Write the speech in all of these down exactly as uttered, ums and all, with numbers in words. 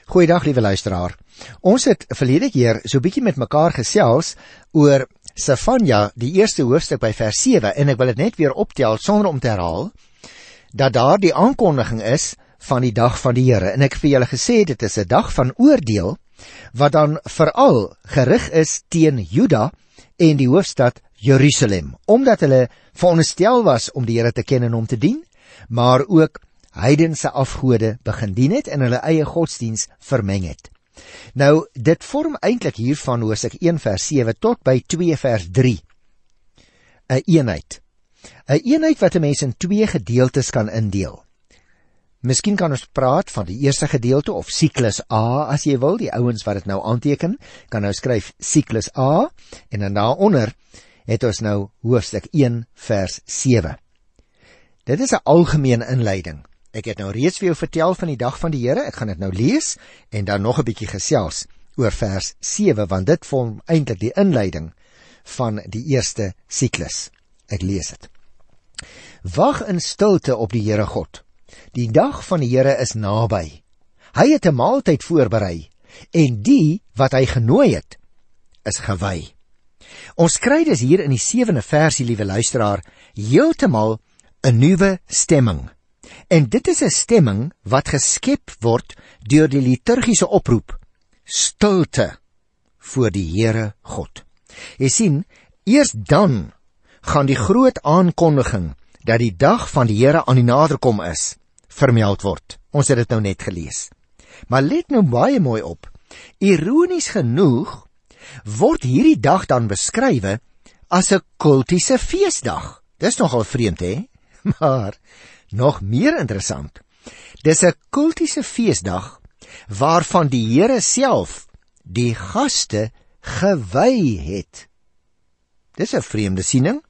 Goeiedag, liewe luisteraar. Ons het verlede keer so bietjie met mekaar gesels oor Sefanja, die eerste hoofstuk by vers sewe, en ek wil dit net weer optel sonder om te herhaal, dat daar die aankondiging is van die dag van die Here. En ek het vir julle gesê, dit is 'n dag van oordeel, wat dan veral gerig is teen Juda en die hoofstad Jerusalem, omdat hulle veronderstel was om die Here te ken en hom te dien, maar ook heidense afgode begin dien het en hulle eie godsdiens vermeng het. Nou, dit vorm eintlik hiervan Hosea een vers sewe tot by twee vers drie 'n eenheid. 'n eenheid wat 'n mens in twee gedeeltes kan indeel. Miskien kan ons praat van die eerste gedeelte of siklus A as jy wil, die ouens wat dit nou aanteken, kan nou skryf siklus A en dan daaronder het ons nou hoofstuk een vers sewe. Dit is 'n algemene inleiding. Ek het nou reeds vir jou vertel van die dag van die Here, ek gaan dit nou lees en dan nog 'n bietjie gesels oor vers sewe, want dit vorm eintlik die inleiding van die eerste siklus. Ek lees dit. Wag in stilte op die Here God. Die dag van die Here is naby. Hy het 'n maaltyd voorberei en die wat hy genooi het, is gewy. Ons kry dus hier in die sewende versie, liewe luisteraar, heeltemal 'n nuwe stemming. En dit is 'n stemming wat geskep word deur die liturgiese oproep, stilte voor die Here God. Jy sien, eers dan gaan die groot aankondiging dat die dag van die Here aan die naderkom is, vermeld word. Ons het dit nou net gelees. Maar let nou baie mooi op. Ironies genoeg word hierdie dag dan beskrywe as 'n kultiese feesdag. Dis nogal vreemd, hè? Maar nog meer interessant. Dis 'n kultiese feesdag waarvan die Here self die gaste gewy het. Dis 'n vreemde siening.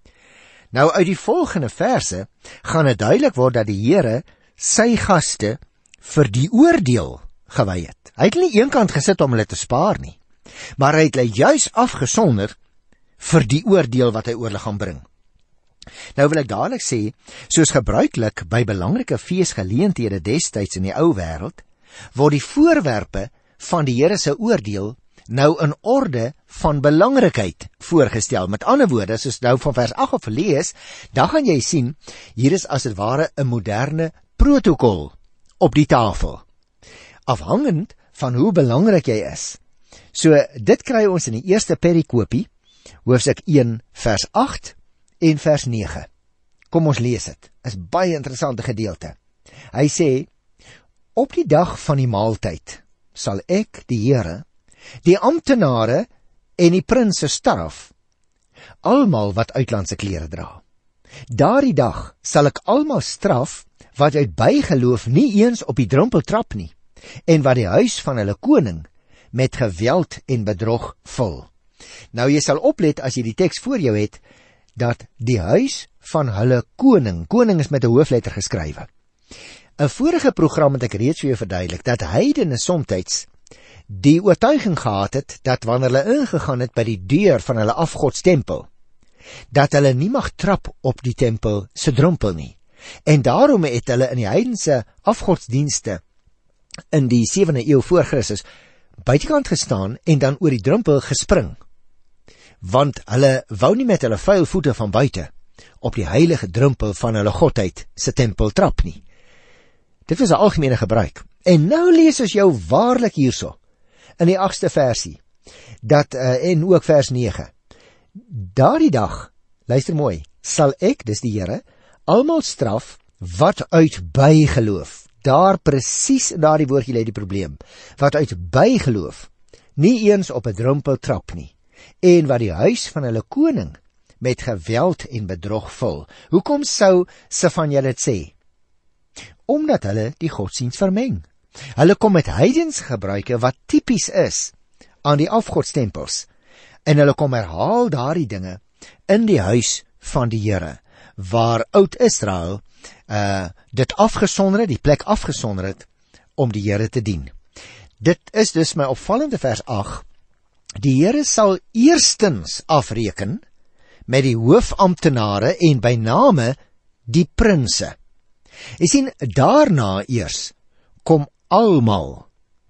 Nou uit die volgende verse gaan dit duidelik word dat die Here sy gaste vir die oordeel gewy het. Hy het nie eenkant gesit om hulle te spaar nie, maar hy het hulle juis afgesonder vir die oordeel wat hy oor hulle gaan bring. Nou wil ek dadelik sê, soos gebruiklik by belangrike feesgeleenthede destyds in die ou wêreld, word die voorwerpe van die Here se oordeel nou in orde van belangrikheid voorgestel. Met ander woorde, as ons nou van vers agt af lees, dan gaan jy sien, hier is as het ware 'n moderne protokol op die tafel, afhangend van hoe belangrik jy is. So, dit kry ons in die eerste perikopie, hoofstuk een vers agt en vers nege. Kom ons lees dit. Is baie interessante gedeelte. Hy sê, op die dag van die maaltyd sal ek, die Here, die amptenare en die prinse straf, almal wat uitlandse klere dra. Daardie dag sal ek almal straf wat uit bygeloof nie eens op die drempel trap nie, en wat die huis van hulle koning met geweld en bedrog vul. Nou jy sal oplet as jy die teks voor jou het, dat die huis van hulle koning, koning is met 'n hoofletter geskrywe. 'n Vorige program het ek reeds vir jou verduidelik, dat heidene somtyds die oortuiging gehad het, dat wanneer hulle ingegaan het by die deur van hulle afgodstempel, dat hulle nie mag trap op die tempel se drempel nie. En daarom het hulle in die heidense afgodsdienste in die sewende eeu voor Christus buitekant gestaan en dan oor die drempel gespring, want hulle wou nie met hulle vuil voete van buite op die heilige drempel van hulle godheid se tempel trap nie. Dit was 'n algemene gebruik. En nou lees ons jou waarlik hierso in die agste versie, dat uh, en ook vers nege. Daardie dag, luister mooi, sal ek, dis die Here, almal straf wat uit bygeloof, daar presies in daardie woordjie lê die probleem, wat uit bygeloof nie eens op 'n drempel trap nie, en wat die huis van hulle koning met geweld en bedrog vul. Hoekom sou Sefanja dit sê? Omdat hulle die godsdienst vermeng. Hulle kom met heidense gebruike wat tipies is aan die afgodstempels, en hulle kom herhaal daardie dinge in die huis van die Here, waar oud Israel uh, dit afgesonder het, die plek afgesonder het, om die Here te dien. Dit is dus my opvallende vers agt, die Here sal eerstens afreken met die hoofamptenare en by name die prinse. Jy sien, daarna eers kom almal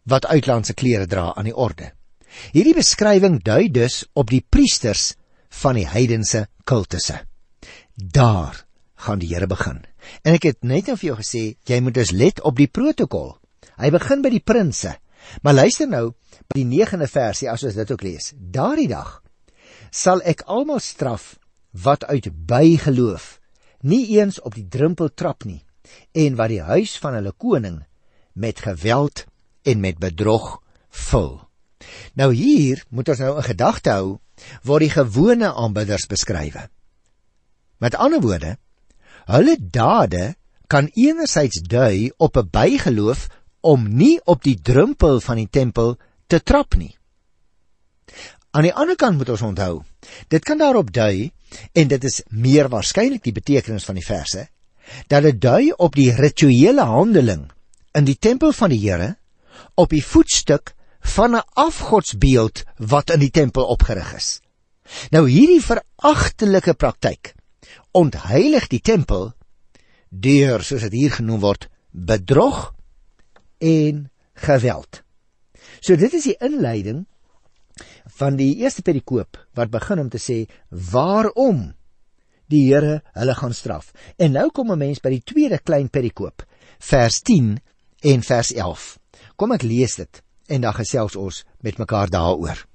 wat uitlandse klere dra aan die orde. Hierdie beskrywing dui dus op die priesters van die heidense kultusse. Daar gaan die Here begin. En ek het net nou vir jou gesê, jy moet dus let op die protokol. Hy begin by die prinse. Maar luister nou, by die negende versie, as ons dit ook lees. Daardie dag sal ek almal straf wat uit bygeloof nie eens op die drempel trap nie, en wat die huis van hulle koning met geweld en met bedrog vul. Nou hier moet ons nou in gedagte hou, word die gewone aanbidders beskrywe. Met ander woorde, hulle dade kan enerzijds dui op 'n bygeloof om nie op die drempel van die tempel te trap nie. Aan die ander kant moet ons onthou, dit kan daarop dui, en dit is meer waarskynlik die betekenis van die verse, dat dit dui op die rituele handeling in die tempel van die Here, op die voetstuk van 'n afgodsbeeld wat in die tempel opgerig is. Nou hierdie veragtelike praktyk ontheilig die tempel deur, soos dit hier genoem word, bedrog en geweld. So dit is die inleiding van die eerste perikoop, wat begin om te sê, waarom die Here hulle gaan straf. En nou kom 'n mens by die tweede klein perikoop, vers tien en vers elf. Kom ek lees dit, en dan gesels ons met mekaar daaroor.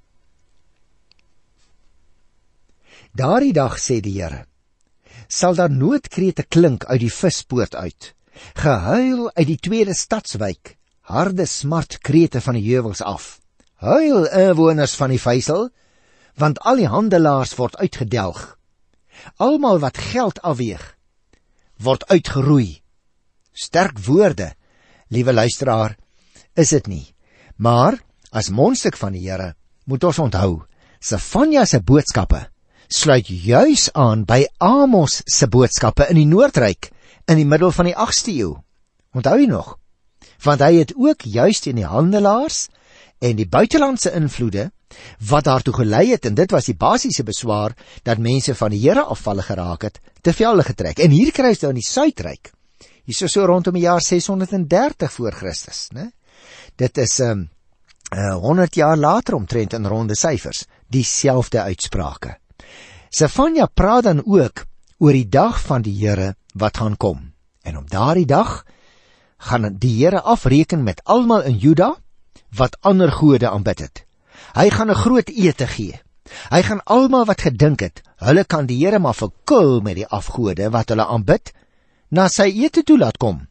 Daardie dag, sê die Here, sal daar noodkrete klink uit die vispoort uit, gehuil uit die tweede stadswyk, harde smartkrete van die heuwels af. Huil, inwoners van die Vysel, want al die handelaars word uitgedelg. Almal wat geld afweeg, word uitgeroei. Sterk woorde, liewe luisteraar, is dit nie. Maar, as mondstuk van die Here, moet ons onthou, Sefanja se boodskappe sluit juis aan by Amos se boodskappe in die Noordryk, in die middel van die agste eeu. Onthou jy nog? Want hy het ook juist in die handelaars en die buitelandse invloede, wat daartoe gelei het, en dit was die basiese beswaar, dat mense van die Here afvallig geraak het, te velde getrek. En hier kry ons nou in die Suidryk, hier so, so rondom die jaar ses honderd dertig voor Christus, né? Dit is um, uh, honderd jaar later omtrent in ronde syfers, dieselfde uitsprake. Sefanja praat dan ook oor die dag van die Here wat gaan kom. En op daardie dag gaan die Here afreken met almal in Juda wat ander gode aanbid het. Hy gaan 'n groot ete gee. Hy gaan almal wat gedink het, hulle kan die Here maar verkil met die afgode wat hulle aanbid, na sy ete toe laat kom.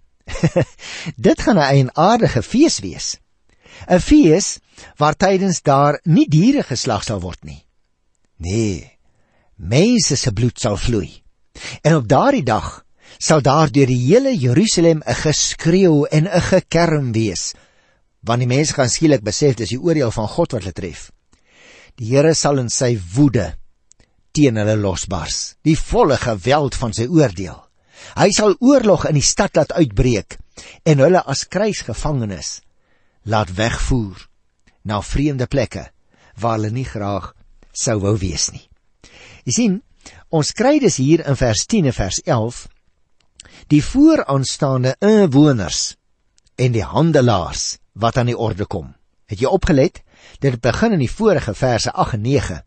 Dit gaan 'n eienaardige fees wees. 'n Fees waar tydens daar nie diere geslag sal word nie. Nee, mense se bloed sal vloei. En op daardie dag sal daar deur die hele Jerusalem 'n geskreeu en 'n gekerm wees, want die mense gaan skielik besef dis die oordeel van God wat hulle tref. Die Here sal in sy woede teen hulle losbars, die volle geweld van sy oordeel. Hy sal oorlog in die stad laat uitbreek en hulle as krygsgevangenes laat wegvoer na vreemde plekke waar hulle nie graag sou wou wees nie. Jy sien, ons kry dus hier in vers tien en vers elf die vooraanstaande inwoners en die handelaars wat aan die orde kom. Het jy opgelet? Dit begin in die vorige verse agt en nege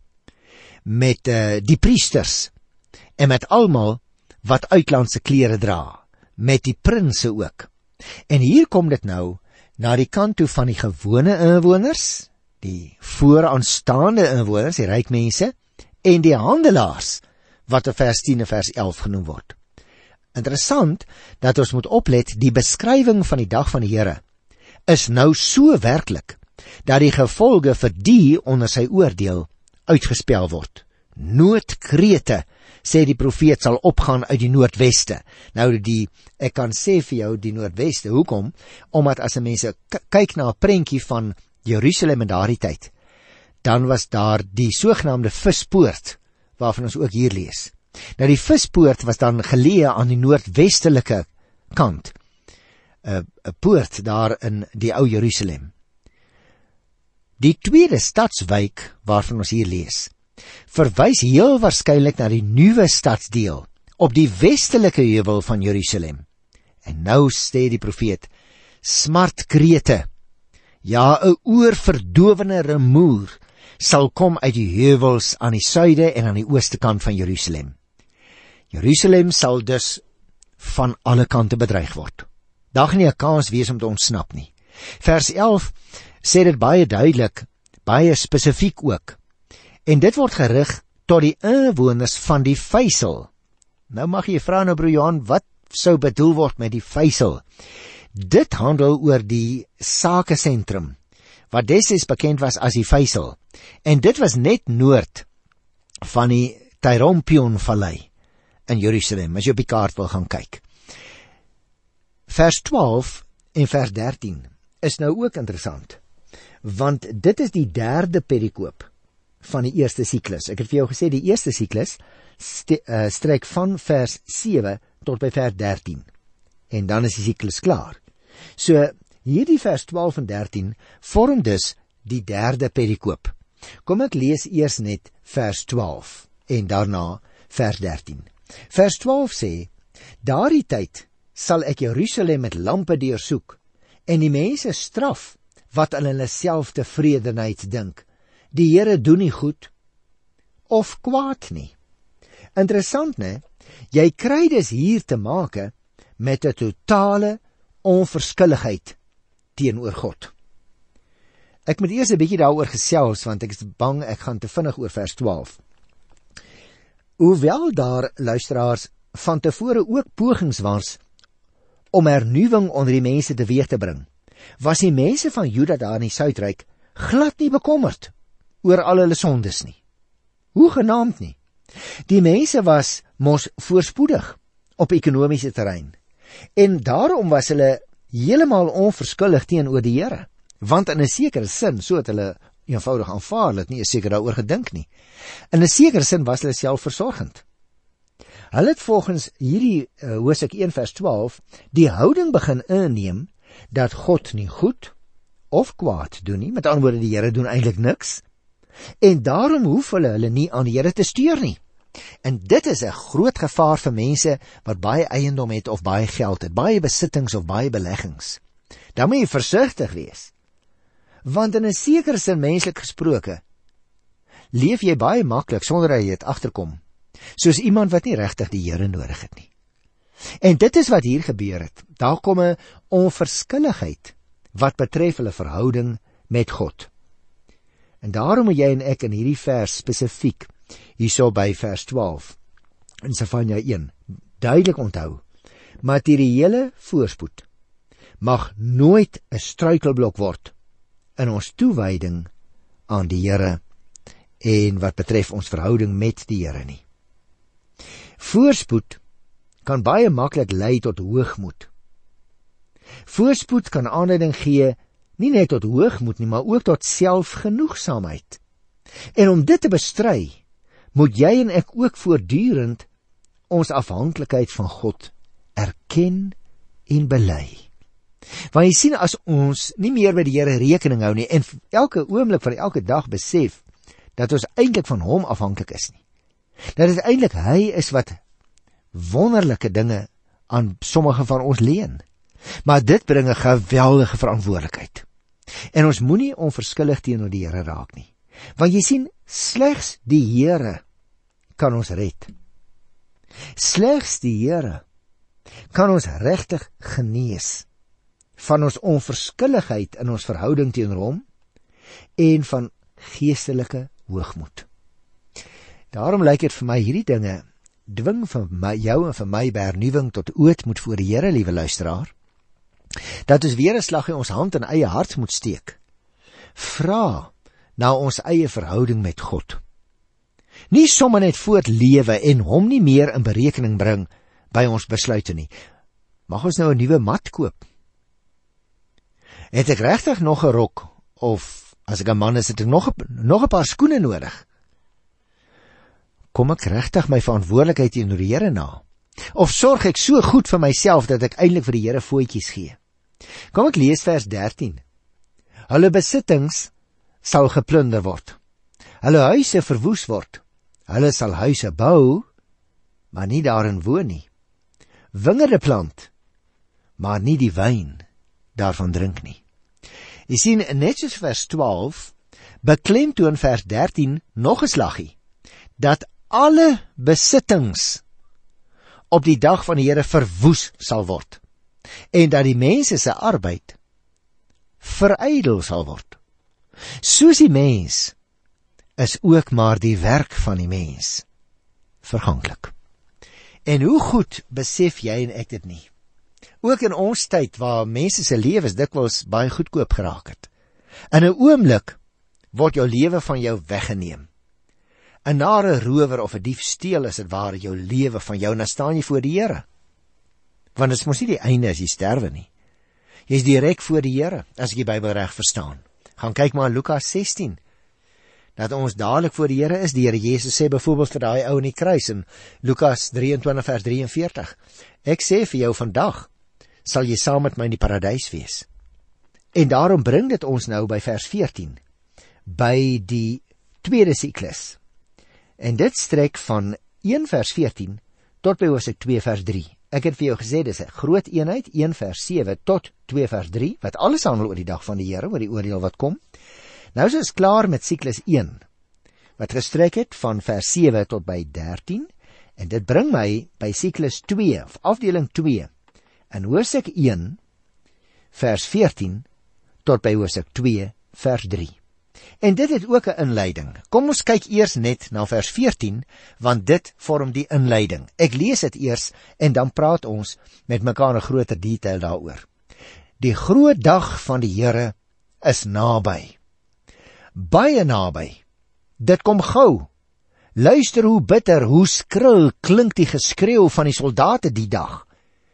met uh, die priesters en met almal wat uitlandse klere dra, met die prinse ook. En hier kom dit nou na die kant toe van die gewone inwoners, die vooraanstaande inwoners, die ryk mense, en die handelaars, wat in vers tien en vers elf genoem word. Interessant dat ons moet oplet, die beskrywing van die dag van die Here is nou so werklik, dat die gevolge vir die onder sy oordeel uitgespel word. Noodkrete, sê die profeet, sal opgaan uit die noordweste. Nou die, ek kan sê vir jou die noordweste, hoekom? Omdat as die mense kyk na 'n prentjie van Jerusalem in daardie tyd, dan was daar die sogenaamde vispoort, waarvan ons ook hier lees. Nou die vispoort was dan geleë aan die noordwestelike kant, 'n poort daar in die ou Jerusalem. Die tweede stadswyk waarvan ons hier lees, verwys heel waarskynlik na die nuwe stadsdeel op die westelike heuwel van Jerusalem. En nou sê die profeet, smartkrete, ja, 'n oorverdowende rumoer sal kom uit die heuwels aan die suide en aan die ooste kant van Jerusalem. Jerusalem sal dus van alle kante bedreig word. Daar gaan nie 'n kans wees om te ontsnap nie. Vers elf sê dit baie duidelik, baie spesifiek ook. En dit word gerig tot die inwoners van die Vysel. Nou mag jy vra nou broer Johan, wat sou bedoel word met die Vysel? Dit handel oor die sakesentrum, wat destyds bekend was as die Vysel. En dit was net noord van die Tyrompionvallei in Jerusalem, as jy op die kaart wil gaan kyk. Vers twaalf en vers dertien is nou ook interessant, want dit is die derde perikoop van die eerste siklus. Ek het vir jou gesê, die eerste siklus st uh, strek van vers sewe tot by vers dertien, en dan is die siklus klaar. So, hierdie vers twaalf en dertien vorm dus die derde perikoop. Kom ek lees eers net vers twaalf, en daarna vers dertien. Vers twaalf sê, daardie tyd sal ek Jerusalem met lampe deursoek, en die mense straf, wat aan hulle self tevredenheid dink. Die Here doen nie goed, of kwaad nie. Interessant, ne? Jy kry dus hier te make met 'n totale onverskilligheid teenoor God. Ek moet eers 'n bietjie daaroor gesels, want ek is bang ek gaan te vinnig oor vers twaalf. Hoewel daar, luisteraars, van tevore ook pogings was om hernuwing onder die mense teweeg te bring, was die mense van Juda daar in die Suidryk glad nie bekommerd oor al hulle sondes nie. Hoegenaamd nie. Die mense was mos voorspoedig op ekonomiese terrein, en daarom was hulle heeltemal onverskillig teenoor die Here, want in 'n sekere sin, so het hulle eenvoudig aanvaar, hulle het nie seker daaroor gedink nie. In 'n sekere sin was hulle selfversorgend. Hulle het volgens hierdie uh, Hosea een vers twaalf die houding begin inneem dat God nie goed of kwaad doen nie, met ander woorde, die Here doen eintlik niks, en daarom hoef hulle hulle nie aan die Here te steur nie. En dit is 'n groot gevaar vir mense wat baie eiendom het of baie geld het, baie besittings of baie beleggings. Dan moet jy versigtig wees, want in 'n sekere sin, menslik gesproke, leef jy baie maklik sonder dat jy dit agterkom, soos iemand wat nie regtig die Here nodig het nie. En dit is wat hier gebeur het. Daar kom 'n onverskilligheid wat betref hulle verhouding met God. En daarom moet jy en ek in hierdie vers spesifiek, hierso by vers twaalf, in Sefanja een, duidelik onthou, materiële voorspoed mag nooit 'n struikelblok word in ons toewyding aan die Here en wat betref ons verhouding met die Here nie. Voorspoed kan baie maklik lei tot hoogmoed. Voorspoed kan aanleiding gee nie net tot hoogmoed nie, maar ook tot selfgenoegsaamheid. En om dit te bestry, moet jy en ek ook voortdurend ons afhanklikheid van God erken en bely. Want jy sien, as ons nie meer met die Here rekening hou nie, en elke oomblik van elke dag besef dat ons eintlik van hom afhanklik is nie, dat dit eintlik hy is wat wonderlike dinge aan sommige van ons leen, maar dit bring 'n geweldige verantwoordelikheid. En ons moenie onverskillig teenoor die Here raak nie, want jy sien, slegs die Here kan ons red. Slegs die Here kan ons regtig genees van ons onverskilligheid in ons verhouding teenoor hom en van geestelike hoogmoed. Daarom lyk dit vir my, hierdie dinge dwing vir my, jou en vir my by hernuwing tot ootmoed voor die Here, liewe luisteraar, dat ons weer 'n slag in ons hand en eie hart moet steek. Vra na ons eie verhouding met God. Nie sommer net voortlewe en hom nie meer in berekening bring by ons besluite nie. Mag ons nou 'n nuwe mat koop? Het ek regtig nog 'n rok, of as ek 'n man is, het ek nog 'n nog 'n paar skoene nodig? Kom ek regtig my verantwoordelikheid teenoor die Here na? Of sorg ek so goed vir myself dat ek eintlik vir die Here voetjies gee? Kom ek lees vers dertien. Hulle besittings sal geplunder word. Hulle huise verwoes word. Hulle sal huise bou, maar nie daarin woon nie. Wingerde plant, maar nie die wyn daarvan drink nie. Jy sien, net soos vers twaalf, beklemtoon vers dertien nog 'n slaggie, dat alle besittings op die dag van die Here verwoes sal word, en dat die mense se arbeid verydel sal word. Soos die mens is ook maar die werk van die mens verganklik. En hoe goed besef jy en ek dit nie? Ook in ons tyd waar mense se lewens dikwels baie goedkoop geraak het. In 'n oomblik word jou lewe van jou weggeneem. 'n Nare rower of 'n dief steel as dit ware jou lewe van jou, en dan staan jy voor die Here. Want dit is mos nie die einde as jy sterwe nie. Jy is direk voor die Here, as ek die Bybel reg verstaan. Gaan kyk maar in Lukas sestien, dat ons dadelik voor die Here is. Die Here Jesus sê byvoorbeeld vir daai ou in die kruis in Lukas drieëntwintig vers drie en veertig, ek sê vir jou, vandag sal jy saam met my in die paradys wees. En daarom bring dit ons nou by vers veertien, by die tweede siklus. En dit strek van een vers veertien tot by hoofstuk twee vers drie. Ek het vir jou gesê, dis 'n groot eenheid, een vers sewe tot twee vers drie, wat alles handel oor die dag van die Here, oor die oordeel wat kom. Nou is ons klaar met siklus een, wat gestrek het van vers sewe tot by dertien, en dit bring my by siklus twee, of afdeling twee, in hoofstuk een, vers veertien, tot by hoofstuk twee, vers drie. En dit het ook 'n inleiding. Kom ons kyk eers net na vers veertien, want dit vorm die inleiding. Ek lees dit eers, en dan praat ons met mekaar in groter detail daaroor. Die groot dag van die Here is naby. Baie naby. Dit kom gou. Luister hoe bitter, hoe skril klink die geskreeu van die soldate die dag.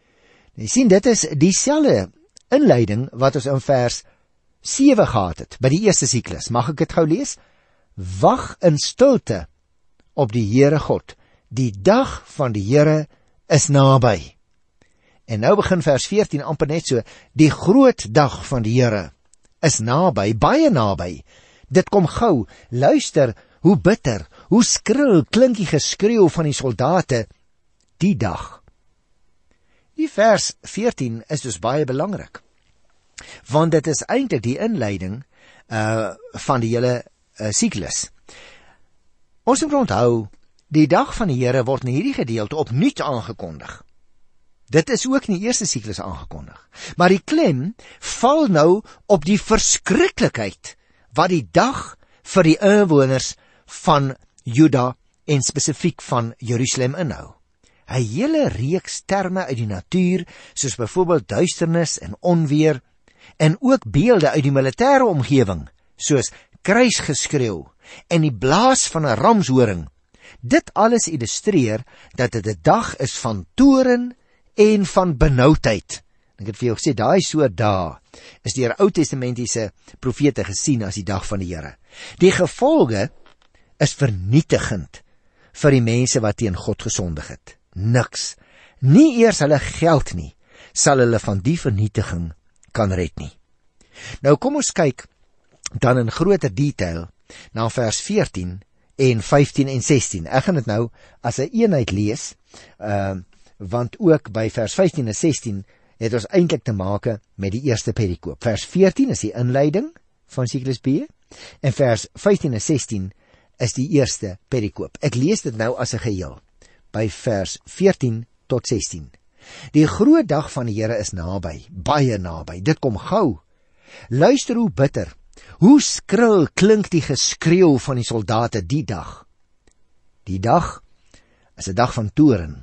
Jy sien, dit is dieselfde inleiding wat ons in vers sewe gehad het, by die eerste siklus. Mag ek dit gou lees? Wag in stilte op die Here God. Die dag van die Here is naby. En nou begin vers veertien amper net so. Die groot dag van die Here is naby, baie naby. Dit kom gou. Luister hoe bitter, hoe skril klink die geskreeu van die soldate die dag. Die vers veertien is dus baie belangrik, want dit is eintlik die inleiding uh, van die hele uh, siklus. Ons moet onthou, die dag van die Here word in hierdie gedeelte opnuut aangekondig. Dit is ook in die eerste siklus aangekondig. Maar die klem val nou op die verskriklikheid wat die dag vir die inwoners van Juda en spesifiek van Jerusalem inhou. 'n Hele reeks terme uit die natuur, soos byvoorbeeld duisternis en onweer, en ook beelde uit die militêre omgewing, soos kruisgeskreeu en die blaas van 'n ramshoring. Dit alles illustreer dat dit 'n dag is van toorn en van benoudheid. Ek het vir jou gesê, daai soort dae is deur Ou Testamentiese profete gesien as die dag van die Here. Die gevolge is vernietigend vir die mense wat teen God gesondig het. Niks, nie eers hulle geld nie, sal hulle van die vernietiging kan red nie. Nou kom ons kyk dan in groter detail na vers veertien en vyftien en sestien. Ek gaan dit nou as 'n eenheid lees, uh, want ook by vers vyftien en sestien het ons eintlik te make met die eerste perikoop. Vers veertien is die inleiding van siklus B, en vers vyftien en sestien is die eerste perikoop. Ek lees dit nou as 'n geheel, by vers veertien tot sestien. Die groot dag van die Here is naby, baie naby, dit kom gou. Luister hoe bitter, hoe skril klink die geskreeu van die soldate die dag. Die dag is 'n dag van toorn,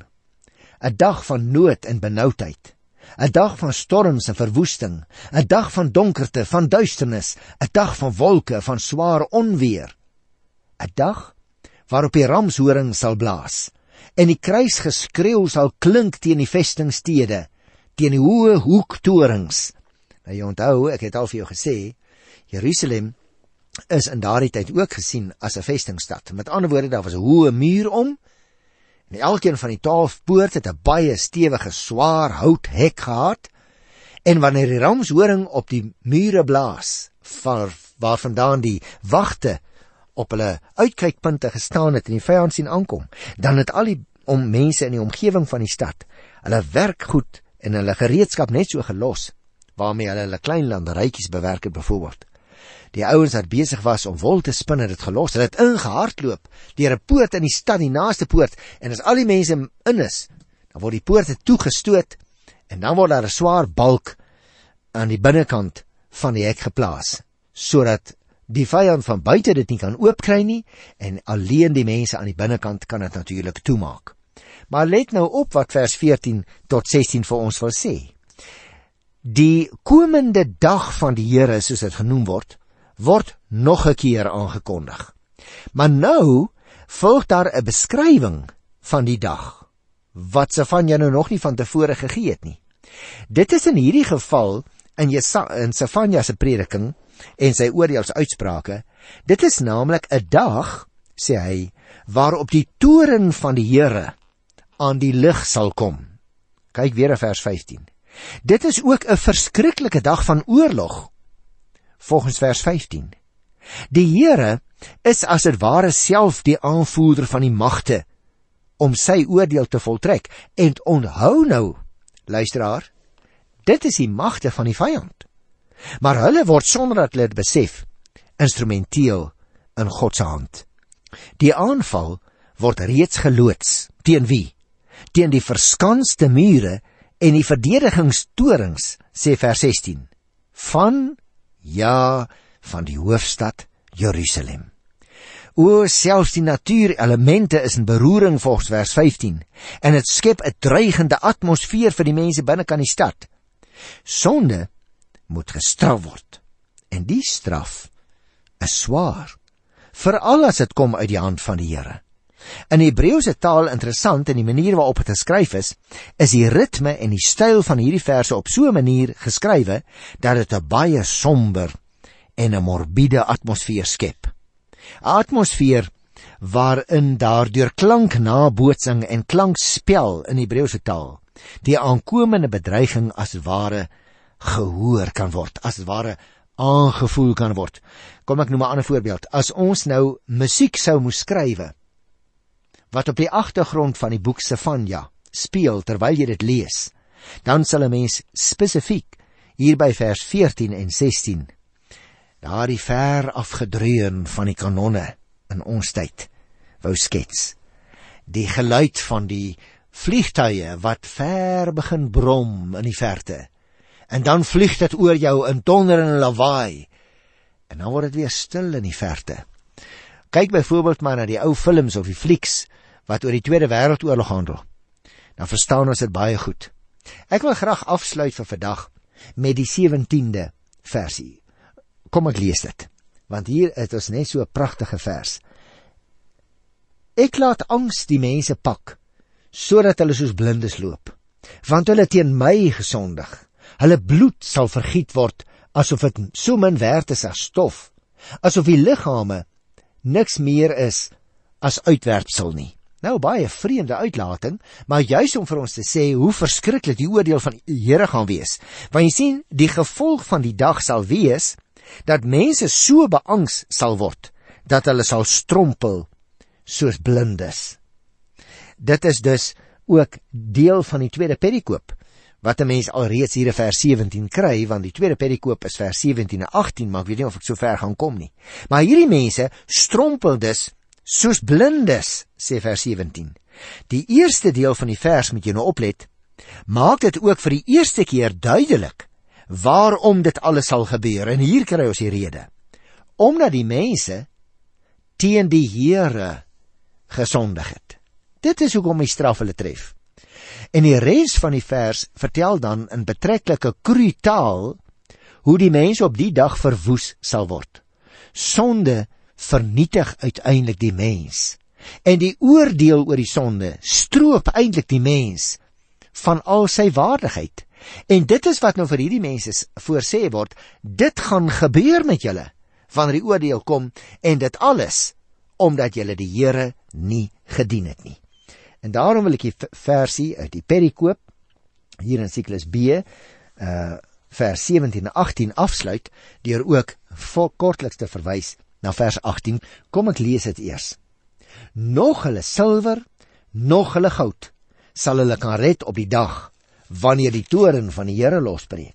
'n dag van nood en benoudheid, 'n dag van storms en verwoesting, 'n dag van donkerte, van duisternis, 'n dag van wolke, van swaar onweer, 'n dag waarop die ramshoring sal blaas, en die kruisgeskreeu sal klink teen die vestingstede, teen die hoë hoektorings. Nou jy onthou, ek het al vir jou gesê, Jerusalem is in daardie tyd ook gesien as 'n vestingstad. Met ander woorde, daar was 'n hoë muur om, en elkeen van die twaalf poorte het 'n baie stewige, swaar houthek gehad, en wanneer die ramshoring op die mure blaas, waar, waar vandaan die wagte op hulle uitkykpunte gestaan het en die vyand sien aankom, dan het al die om mense in die omgewing van die stad hulle werkgoed en hulle gereedskap net so gelos waarmee hulle hulle klein landerytjies bewerk het byvoorbeeld. Die ouens wat besig was om wol te spin het dit gelos, hulle het ingehardloop deur 'n poort in die stad, die naaste poort, en as al die mense in is, dan word die poorte toegestoot, en dan word daar 'n swaar balk aan die binnekant van die hek geplaas, sodat die vyand van buite dit nie kan oopkry nie, en alleen die mense aan die binnekant kan dit natuurlik toemaak. Maar let nou op wat vers veertien tot sestien vir ons wil sê. Die komende dag van die Here, soos dit genoem word, word nog 'n keer aangekondig. Maar nou volg daar 'n beskrywing van die dag, wat Sefanja nou nog nie van tevore gegee het nie. Dit is in hierdie geval, in, in Sefanja se prediking, en sy oordeelsuitsprake, dit is naamlik 'n dag, sê hy, waarop die toorn van die Here aan die lig sal kom. Kyk weer in vers vyftien. Dit is ook 'n verskriklike dag van oorlog, volgens vers vyftien. Die Here is as dit ware self die aanvoerder van die magte om sy oordeel te voltrek. En onthou nou, luisteraar, dit is die magte van die vyand. Maar hulle word sonder dat hulle dit besef, instrumenteel in God se hand. Die aanval word reeds geloods. Teen wie? Teen die verskanste mure en die verdedigingstorings, sê vers sestien, van, ja, van die hoofstad Jerusalem. O, selfs die natuurelemente is in beroering volgens vers vyftien, en het skep 'n dreigende atmosfeer vir die mense binnekant die stad. Sonde moet gestraf word, en die straf is swaar, veral as dit kom uit die hand van die Here. In die Hebreëse taal interessant, en die manier waarop het geskryf is, is die ritme en die styl van hierdie verse op so 'n manier geskrywe, dat dit 'n baie somber en 'n morbiede atmosfeer skep. 'n Atmosfeer waarin daar deur klanknabootsing en klankspel in die Hebreëse taal die aankomende bedreiging as ware gehoor kan word, as ware aangevoel kan word. Kom ek noem 'n ander voorbeeld. As ons nou musiek sou moes skrywe, wat op die agtergrond van die boek Sefanja speel terwyl jy dit lees, dan sal 'n mens spesifiek hier by vers veertien en sestien daar die ver afgedreun van die kanonne in ons tyd wou skets. Die geluid van die vliegtuie wat ver begin brom in die verte, en dan vlieg dit oor jou in donder en lawaai, en dan word dit weer stil in die verte. Kyk byvoorbeeld maar na die ou films of die flieks wat oor die Tweede Wêreldoorlog handel. Dan verstaan ons dit baie goed. Ek wil graag afsluit vir vandag met die sewentiende versie. Kom ek lees dit, want hier het ons net so 'n pragtige vers. Ek laat angs die mense pak, sodat hulle soos blindes loop, want hulle teen my gesondig. Hulle bloed sal vergiet word, asof dit so min werd is as stof, asof die liggame niks meer is as uitwerpsel nie. Nou, baie vreemde uitlating, maar juis om vir ons te sê hoe verskriklik die oordeel van die Here gaan wees. Want jy sien, die gevolg van die dag sal wees, dat mense so beangs sal word, dat hulle sal strompel soos blindes. Dit is dus ook deel van die tweede perikoop, wat 'n mens alreeds hier in vers sewentien kry, want die tweede perikoop is vers sewentien en agtien, maar ek weet nie of ek so ver gaan kom nie. Maar hierdie mense strompel dus soos blindes, sê vers sewentien. Die eerste deel van die vers, moet jy nou oplet, maak dit ook vir die eerste keer duidelik waarom dit alles sal gebeur, en hier kry ons die rede. Omdat die mense teen die Here gesondig het. Dit is hoekom die straf hulle tref. En die res van die vers vertel dan in betreklike kru taal hoe die mens op die dag verwoes sal word. Sonde vernietig uiteindelik die mens, en die oordeel oor die sonde stroop eintlik die mens van al sy waardigheid. En dit is wat nou vir hierdie mense voorsê word, dit gaan gebeur met julle wanneer die oordeel kom, en dit alles omdat julle die Here nie gedien het nie. En daarom wil ek die versie uit die perikoop hier in Siklus B, uh, vers sewentien en agtien afsluit deur ook kortliks te verwys na vers agtien. Kom ek lees dit eers. Nog hulle silwer, nog hulle goud sal hulle kan red op die dag wanneer die toorn van die Here losbreek,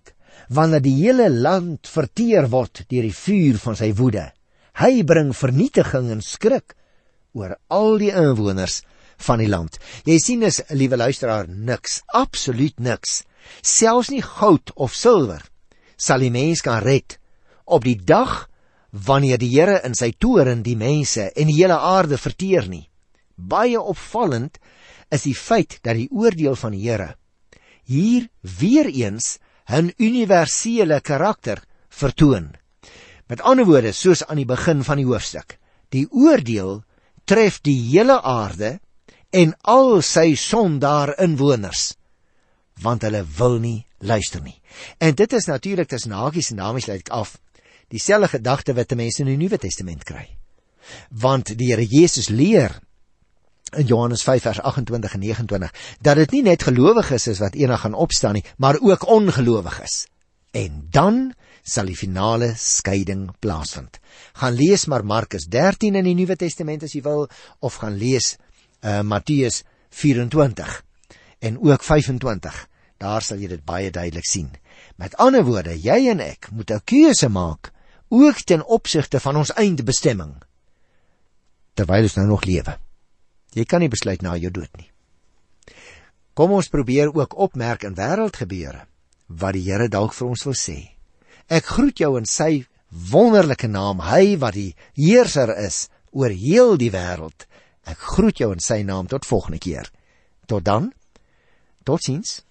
wanneer die hele land verteer word deur die vuur van sy woede. Hy bring vernietiging en skrik oor al die inwoners van die land. Jy sien is, liewe luisteraar, niks, absoluut niks, selfs nie goud of silwer, sal die mens kan red op die dag wanneer die Here in sy toorn die mense en die hele aarde verteer nie. Baie opvallend is die feit dat die oordeel van die Here hier weer eens 'n universele karakter vertoon. Met ander woorde, soos aan die begin van die hoofstuk, die oordeel tref die hele aarde en al sy sondaar inwoners, want hulle wil nie luister nie. En dit is natuurlik tussen hakies en dames lyk af dieselfde gedagte wat mense in die Nuwe Testament kry. Want die Here Jesus leer in Johannes vyf vers agt-en-twintig en nege-en-twintig dat dit nie net gelowiges is wat eendag gaan opstaan nie, maar ook ongelowiges. En dan sal die finale skeiding plaasvind. Gaan lees maar Markus dertien in die Nuwe Testament as jy wil, of gaan lees uh, Matteus vyf-en-twintig en ook vyf-en-twintig. Daar sal jy dit baie duidelik sien. Met ander woorde, jy en ek moet 'n keuse maak, ook ten opsigte van ons eindbestemming, terwyl ons nou nog lewe. Jy kan nie besluit na jou dood nie. Kom ons probeer ook opmerk in wêreldgebeure wat die Here dalk vir ons wil sê. Ek groet jou in sy wonderlike naam, hy wat die heerser is oor heel die wêreld. Ek groet jou in sy naam tot volgende keer. Tot dan, totsiens.